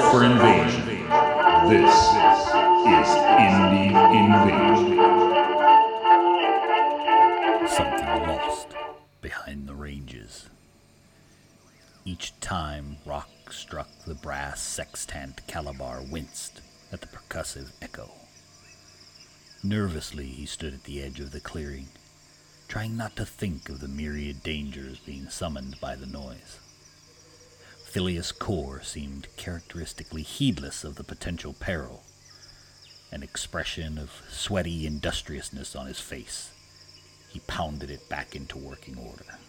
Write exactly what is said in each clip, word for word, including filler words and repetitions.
for invasion. This is Indie Invasion. Something lost behind the ranges. Each time rock struck the brass sextant, Calabar winced at the percussive echo. Nervously he stood at the edge of the clearing, trying not to think of the myriad dangers being summoned by the noise. Phileas Core seemed characteristically heedless of the potential peril, an expression of sweaty industriousness on his face. He pounded it back into working order.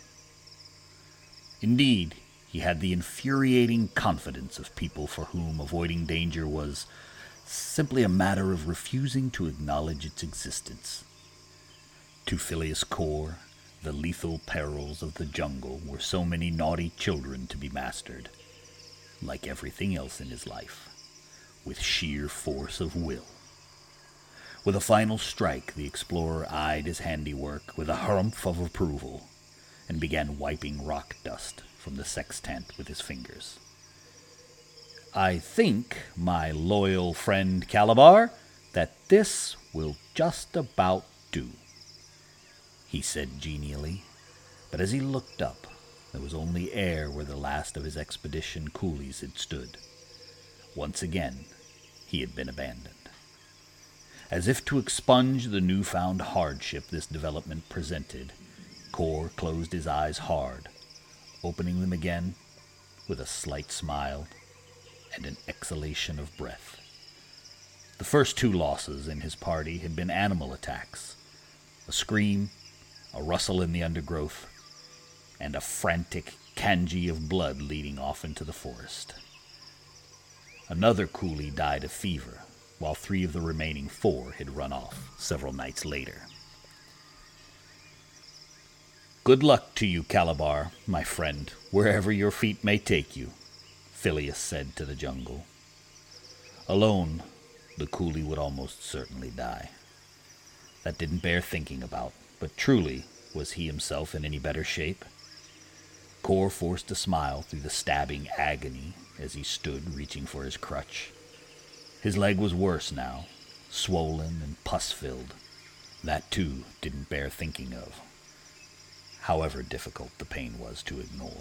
Indeed, he had the infuriating confidence of people for whom avoiding danger was simply a matter of refusing to acknowledge its existence. To Phileas Core, the lethal perils of the jungle were so many naughty children to be mastered, like everything else in his life, with sheer force of will. With a final strike, the explorer eyed his handiwork with a harumph of approval and began wiping rock dust from the sextant with his fingers. "I think, my loyal friend Calabar, that this will just about do," he said genially, but as he looked up, there was only air where the last of his expedition coolies had stood. Once again, he had been abandoned. As if to expunge the newfound hardship this development presented, Core closed his eyes hard, opening them again with a slight smile and an exhalation of breath. The first two losses in his party had been animal attacks, a scream, a rustle in the undergrowth, and a frantic kanji of blood leading off into the forest. Another coolie died of fever, while three of the remaining four had run off several nights later. "Good luck to you, Calabar, my friend, wherever your feet may take you," Phileas said to the jungle. Alone, the coolie would almost certainly die. That didn't bear thinking about, but truly, was he himself in any better shape? Core forced a smile through the stabbing agony as he stood reaching for his crutch. His leg was worse now, swollen and pus-filled. That, too, didn't bear thinking of, however difficult the pain was to ignore.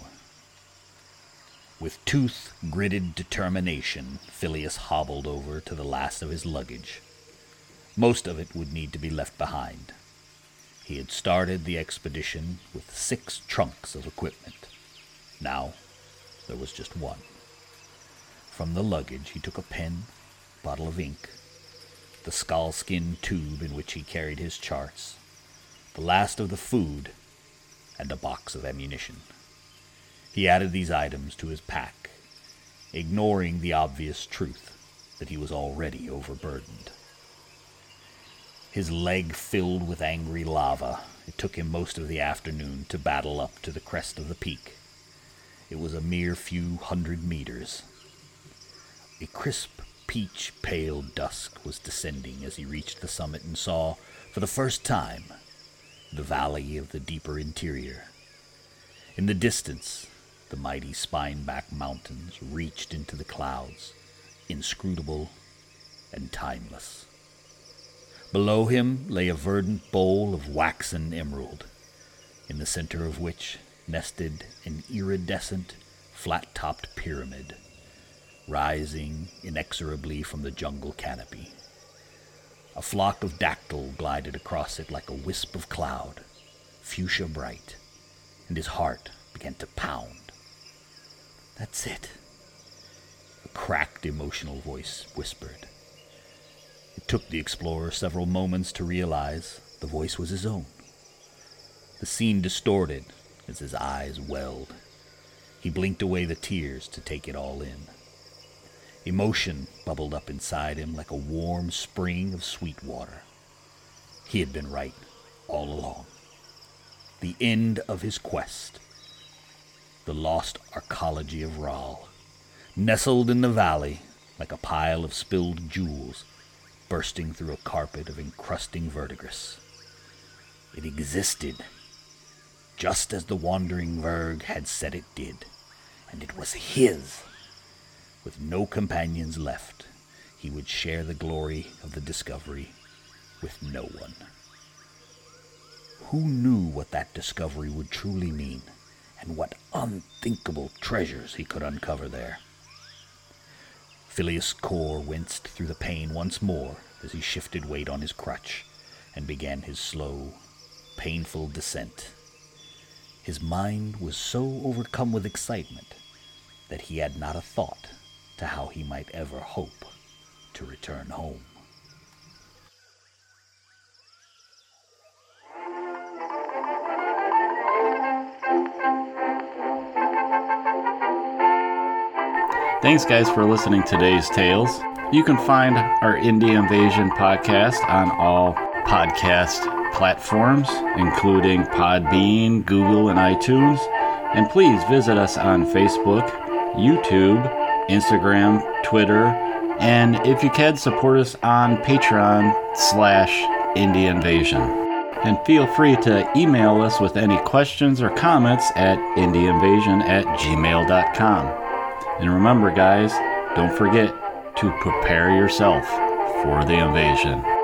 With tooth-gritted determination, Phileas hobbled over to the last of his luggage. Most of it would need to be left behind. He had started the expedition with six trunks of equipment. Now, there was just one. From the luggage, he took a pen, bottle of ink, the skull-skin tube in which he carried his charts, the last of the food, and a box of ammunition. He added these items to his pack, ignoring the obvious truth that he was already overburdened. His leg filled with angry lava, it took him most of the afternoon to battle up to the crest of the peak. It was a mere few hundred meters. A crisp, peach-pale dusk was descending as he reached the summit and saw, for the first time, the valley of the deeper interior. In the distance, the mighty Spineback Mountains reached into the clouds, inscrutable and timeless. Below him lay a verdant bowl of waxen emerald, in the center of which nested an iridescent, flat-topped pyramid, rising inexorably from the jungle canopy. A flock of dactyl glided across it like a wisp of cloud, fuchsia bright, and his heart began to pound. "That's it," a cracked, emotional voice whispered. It took the explorer several moments to realize the voice was his own. The scene distorted as his eyes welled. He blinked away the tears to take it all in. Emotion bubbled up inside him like a warm spring of sweet water. He had been right all along. The end of his quest. The lost arcology of Ral, nestled in the valley like a pile of spilled jewels, bursting through a carpet of encrusting verdigris. It existed, just as the wandering Verg had said it did, and it was his. With no companions left, he would share the glory of the discovery with no one. Who knew what that discovery would truly mean, and what unthinkable treasures he could uncover there? Phileas' core winced through the pain once more as he shifted weight on his crutch and began his slow, painful descent. His mind was so overcome with excitement that he had not a thought to how he might ever hope to return home. Thanks, guys, for listening to today's tales. You can find our Indie Invasion podcast on all podcast platforms, including Podbean, Google, and iTunes. And please visit us on Facebook, YouTube, Instagram, Twitter, and if you can, support us on Patreon slash Indie Invasion. And feel free to email us with any questions or comments at indieinvasion at gmail dot com. And remember, guys, don't forget to prepare yourself for the invasion.